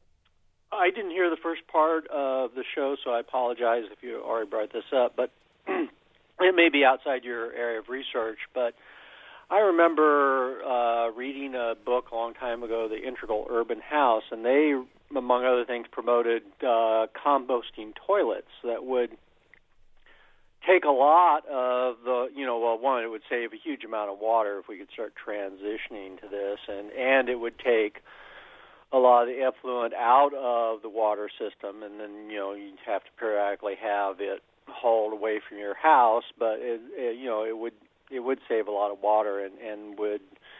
I didn't hear the first part of the show, so I apologize if you already brought this up, but it may be outside your area of research. But I remember uh, reading a book a long time ago, The Integral Urban House, and they, among other things, promoted uh, composting toilets that would take a lot of the, you know, well, one, it would save a huge amount of water if we could start transitioning to this, and, and it would take a lot of the effluent out of the water system, and then, you know, you'd have to periodically have it hauled away from your house, but, it, it, you know, it would it would save a lot of water and, and would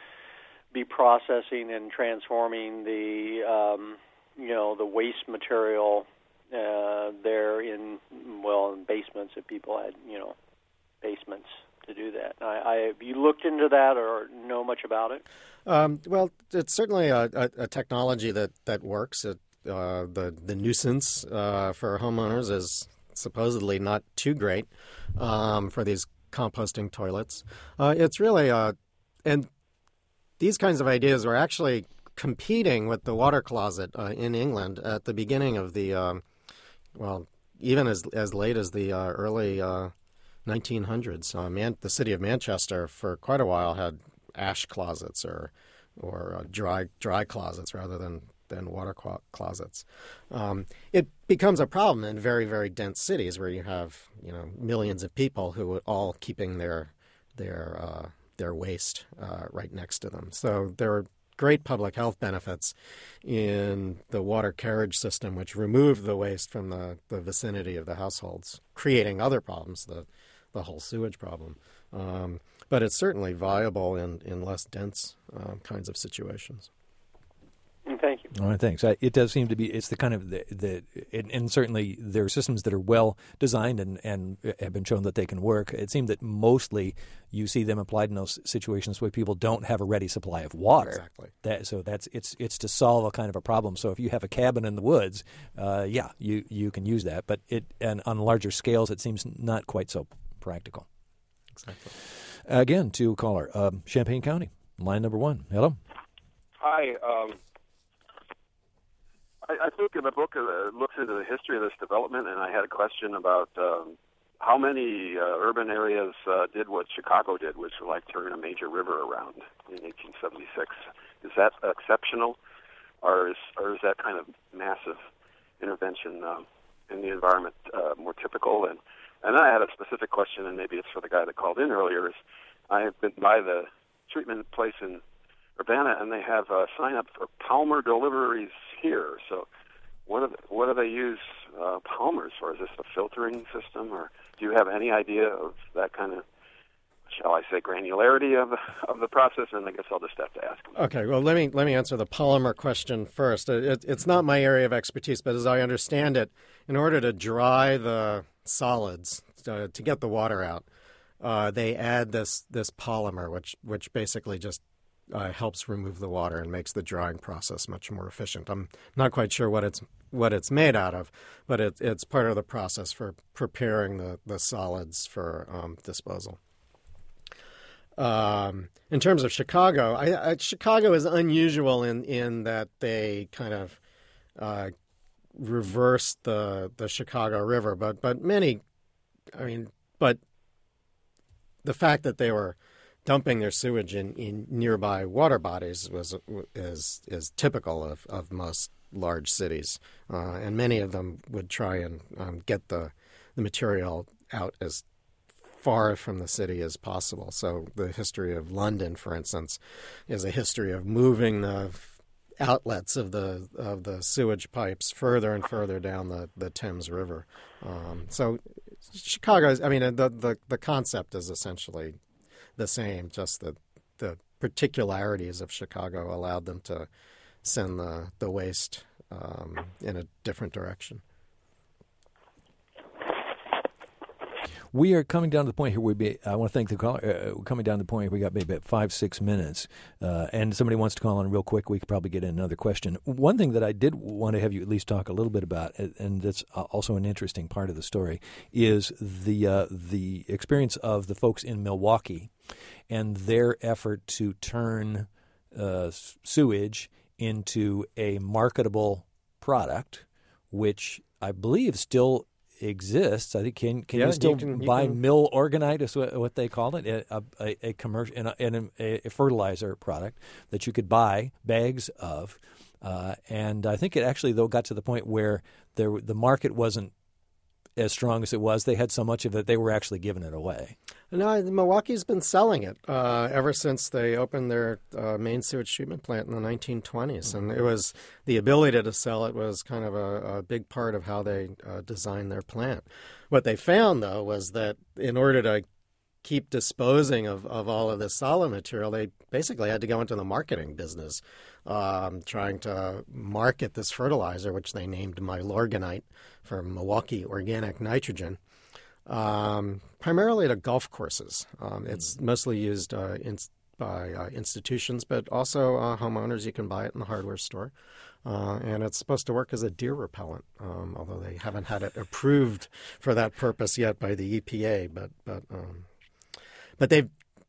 be processing and transforming the, um, you know, the waste material uh, there in, well, in basements if people had, you know, basements to do that. I, I, have you looked into that or know much about it? Um, well, it's certainly a, a, a technology that, that works. It, uh, the, the nuisance uh, for homeowners is supposedly not too great um, for these composting toilets. Uh, it's really, uh, and these kinds of ideas were actually competing with the water closet uh, in England at the beginning of the, um, well, even as as late as the uh, early uh, nineteen hundreds. Uh, Man- the city of Manchester for quite a while had ash closets or or uh, dry dry closets rather than than water clo- closets. Um, it becomes a problem in very very dense cities where you have you know millions of people who are all keeping their their uh, their waste uh, right next to them. So there are great public health benefits in the water carriage system, which remove the waste from the, the vicinity of the households, creating other problems, the the whole sewage problem. Um, but it's certainly viable in, in less dense uh, kinds of situations. Thank you. All right, thanks. Uh, it does seem to be, it's the kind of, the, the and, and certainly there are systems that are well designed and, and have been shown that they can work. It seems that mostly you see them applied in those situations where people don't have a ready supply of water. Exactly. That, so that's it's it's to solve a kind of a problem. So if you have a cabin in the woods, uh, yeah, you, you can use that. But it and on larger scales, it seems not quite so practical. Exactly. Again, to caller, um, Champaign County, line number one. Hello. Hi. Um, I, I think in the book uh, it looks into the history of this development, and I had a question about um, how many uh, urban areas uh, did what Chicago did, which was like turn a major river around in eighteen seventy-six? Is that exceptional, or is or is that kind of massive intervention uh, in the environment uh, more typical? And and then I had a specific question, and maybe it's for the guy that called in earlier. Is I have been by the treatment place in Urbana, and they have a sign up for Palmer deliveries here. So, what do they, what do they use uh, Palmers for? Is this a filtering system, or do you have any idea of that kind of, shall I say, granularity of the, of the process? And I guess I'll just have to ask them. Okay, well, let me let me answer the polymer question first. It, it's not my area of expertise, but as I understand it, in order to dry the solids uh, to get the water out, uh, they add this this polymer, which which basically just Uh, helps remove the water and makes the drying process much more efficient. I'm not quite sure what it's what it's made out of, but it, it's part of the process for preparing the, the solids for um, disposal. Um, in terms of Chicago, I, I, Chicago is unusual in, in that they kind of uh, reversed the the Chicago River, but but many, I mean, but the fact that they were dumping their sewage in, in nearby water bodies was is is typical of, of most large cities, uh, and many of them would try and um, get the the material out as far from the city as possible. So the history of London, for instance, is a history of moving the outlets of the of the sewage pipes further and further down the, the Thames River. Um, so Chicago, I mean, the, the the concept is essentially the same, just the the particularities of Chicago allowed them to send the, the waste um, in a different direction. We are coming down to the point here. We be. I want to thank the caller. Uh, coming down to the point here, we got maybe about five, six minutes, uh, and somebody wants to call on real quick. We could probably get in another question. One thing that I did want to have you at least talk a little bit about, and that's also an interesting part of the story, is the uh, the experience of the folks in Milwaukee and their effort to turn uh, sewage into a marketable product, which I believe still exists. I think can can yeah, you still you can, you buy can... mill organite is what, what they call it, a a, a commercial and a, a fertilizer product that you could buy bags of, uh, and I think it actually though got to the point where there the market wasn't as strong as it was. They had so much of it they were actually giving it away. No, Milwaukee's been selling it uh, ever since they opened their uh, main sewage treatment plant in the nineteen twenties. And it was the ability to sell it was kind of a, a big part of how they uh, designed their plant. What they found, though, was that in order to keep disposing of, of all of this solid material, they basically had to go into the marketing business, um, trying to market this fertilizer, which they named Milorganite for Milwaukee Organic Nitrogen. Um, primarily to golf courses. Um, it's mostly used uh, in, by uh, institutions, but also uh, homeowners. You can buy it in the hardware store. Uh, and it's supposed to work as a deer repellent, um, although they haven't had it approved for that purpose yet by the E P A. But but um, but they've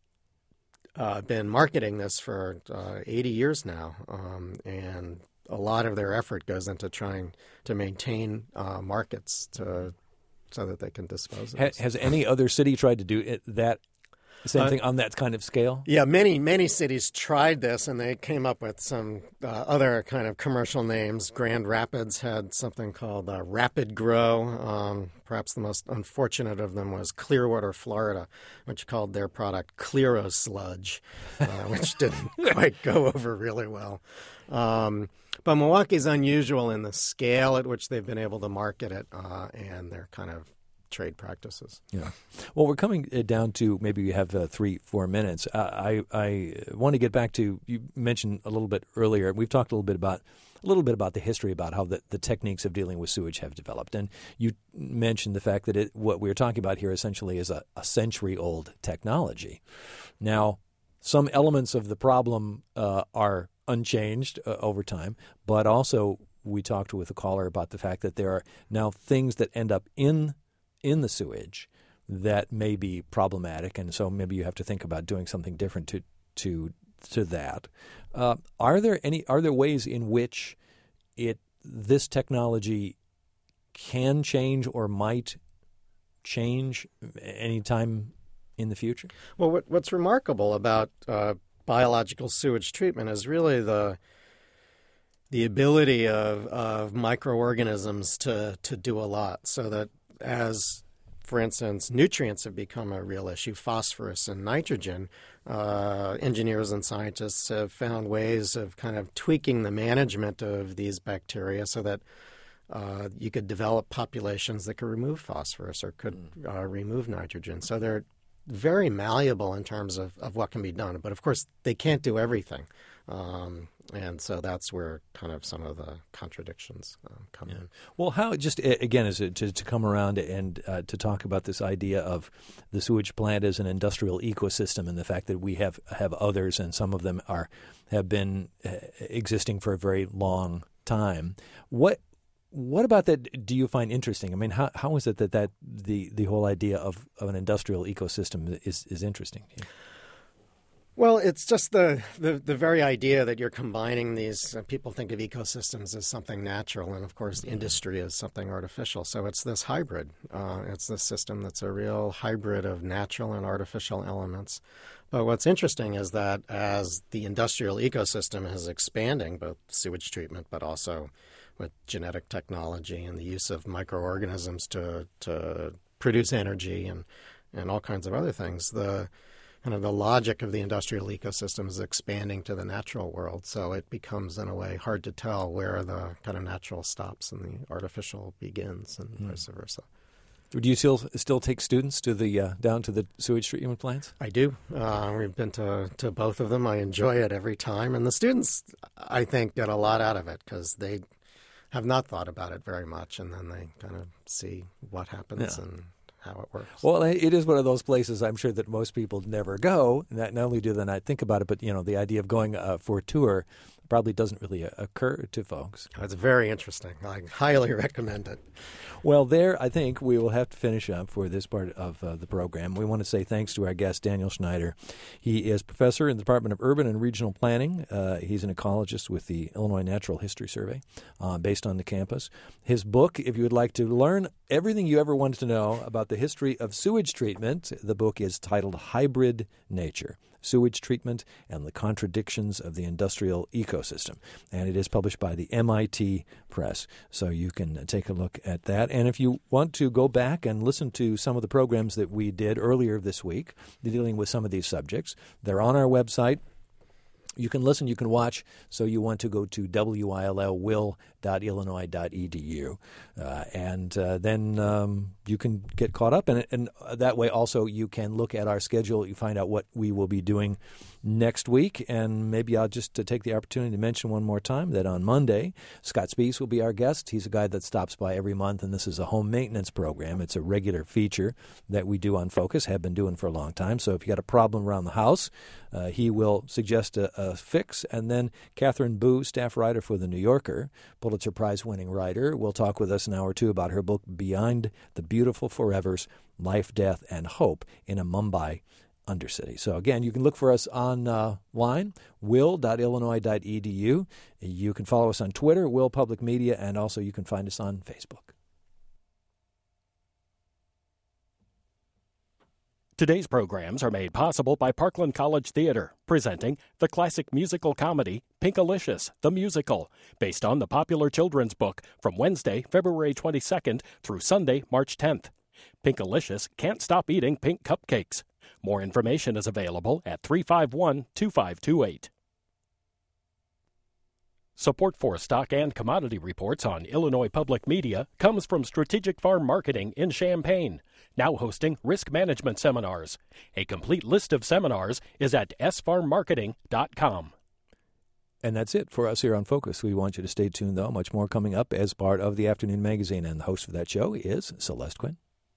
uh, been marketing this for uh, eighty years now, um, and a lot of their effort goes into trying to maintain uh, markets to so that they can dispose of it. Has any other city tried to do it, that same uh, thing on that kind of scale? Yeah, many, many cities tried this, and they came up with some uh, other kind of commercial names. Grand Rapids had something called uh, Rapid Grow. Um, perhaps the most unfortunate of them was Clearwater, Florida, which called their product Clearo Sludge, uh, which didn't quite go over really well. Um, but Milwaukee's unusual in the scale at which they've been able to market it uh, and their kind of trade practices. Yeah. Well, we're coming down to maybe we have uh, three, four minutes. Uh, I I want to get back to, you mentioned a little bit earlier, we've talked a little bit about a little bit about the history about how the, the techniques of dealing with sewage have developed. And you mentioned the fact that it, what we're talking about here essentially is a, a century-old technology. Now, some elements of the problem uh, are unchanged uh, over time, but also we talked with a caller about the fact that there are now things that end up in in the sewage that may be problematic, and so maybe you have to think about doing something different to to to that. Uh, are there any are there ways in which it this technology can change or might change anytime in the future? Well, what, what's remarkable about uh, biological sewage treatment is really the the ability of, of microorganisms to, to do a lot, so that as, for instance, nutrients have become a real issue, phosphorus and nitrogen, uh, engineers and scientists have found ways of kind of tweaking the management of these bacteria so that uh, you could develop populations that could remove phosphorus or could uh, remove nitrogen. So they're very malleable in terms of, of what can be done. But, of course, they can't do everything. Um, and so that's where kind of some of the contradictions um, come yeah. in. Well, how, just again, is it to, to come around and uh, to talk about this idea of the sewage plant as an industrial ecosystem and the fact that we have, have others, and some of them are have been uh, existing for a very long time. What What about that do you find interesting? I mean, how how is it that, that the, the whole idea of, of an industrial ecosystem is, is interesting to you? Well, it's just the, the, the very idea that you're combining these. Uh, people think of ecosystems as something natural, and of course, industry is something artificial. So it's this hybrid. Uh, it's this system that's a real hybrid of natural and artificial elements. But what's interesting is that as the industrial ecosystem is expanding, both sewage treatment, but also with genetic technology and the use of microorganisms to to produce energy and, and all kinds of other things, the kind of the logic of the industrial ecosystem is expanding to the natural world. So it becomes, in a way, hard to tell where the kind of natural stops and the artificial begins, and mm. vice versa. Do you still still take students to the uh, down to the sewage treatment plants? I do. Uh, we've been to, to both of them. I enjoy it every time. And the students, I think, get a lot out of it because they have not thought about it very much, and then they kind of see what happens yeah. and how it works. Well, it is one of those places I'm sure that most people never go. Not, not only do they not think about it, but you know, the idea of going uh, for a tour probably doesn't really occur to folks. It's very interesting. I highly recommend it. Well, there, I think we will have to finish up for this part of uh, the program. We want to say thanks to our guest, Daniel Schneider. He is professor in the Department of Urban and Regional Planning. Uh, he's an ecologist with the Illinois Natural History Survey, uh, based on the campus. His book, if you would like to learn everything you ever wanted to know about the history of sewage treatment, the book is titled Hybrid Nature: Sewage Treatment and the Contradictions of the Industrial Ecosystem. And it is published by the M I T Press. So you can take a look at that. And if you want to go back and listen to some of the programs that we did earlier this week dealing with some of these subjects, they're on our website. You can listen, you can watch, so you want to go to W I L L will dot illinois dot e d u, uh, and uh, then um, you can get caught up in it. And that way also you can look at our schedule, you find out what we will be doing next week. And maybe I'll just uh, take the opportunity to mention one more time that on Monday, Scott Spies will be our guest. He's a guy that stops by every month, and this is a home maintenance program. It's a regular feature that we do on Focus, have been doing for a long time. So if you got a problem around the house, uh, he will suggest a, a fix. And then Catherine Boo, staff writer for The New Yorker, Pulitzer Prize-winning writer, will talk with us an hour or two about her book, Beyond the Beautiful Forevers, Life, Death, and Hope in a Mumbai Undercity. So again, you can look for us online, will dot illinois dot e d u. You can follow us on Twitter, Will Public Media, and also you can find us on Facebook. Today's programs are made possible by Parkland College Theater, presenting the classic musical comedy Pinkalicious, the Musical, based on the popular children's book, from Wednesday, February twenty-second through Sunday, March tenth. Pinkalicious can't stop eating pink cupcakes. More information is available at three five one, two five two eight. Support for stock and commodity reports on Illinois Public Media comes from Strategic Farm Marketing in Champaign, now hosting risk management seminars. A complete list of seminars is at s farm marketing dot com. And that's it for us here on Focus. We want you to stay tuned, though. Much more coming up as part of the Afternoon Magazine. And the host of that show is Celeste Quinn.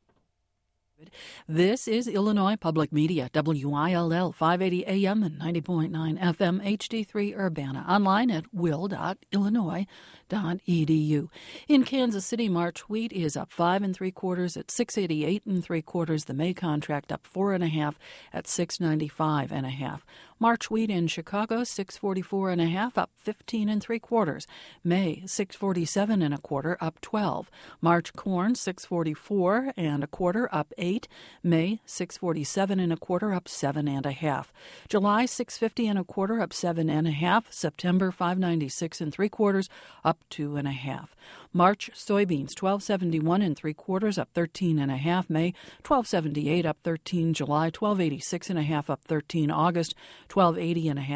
This is Illinois Public Media, W I L L five eighty A M and ninety point nine F M H D three Urbana, online at will dot illinois dot e d u. In Kansas City, March wheat is up five and three quarters at six eighty-eight and three quarters. The May contract up four and a half at six ninety-five and a half. March wheat in Chicago, six forty-four and a half, up fifteen and three quarters. May, six forty-seven and a quarter, up twelve. March corn, six forty-four and a quarter, up eight. May, six forty-seven and a quarter, up seven and a half. July, six fifty and a quarter, up seven and a half. September, five ninety-six and three quarters, up two and a half. March soybeans, twelve seventy-one and three quarters, up thirteen and a half. May, twelve seventy-eight, up thirteen. July, twelve eighty-six and a half, up thirteen. August, twelve eighty and a half.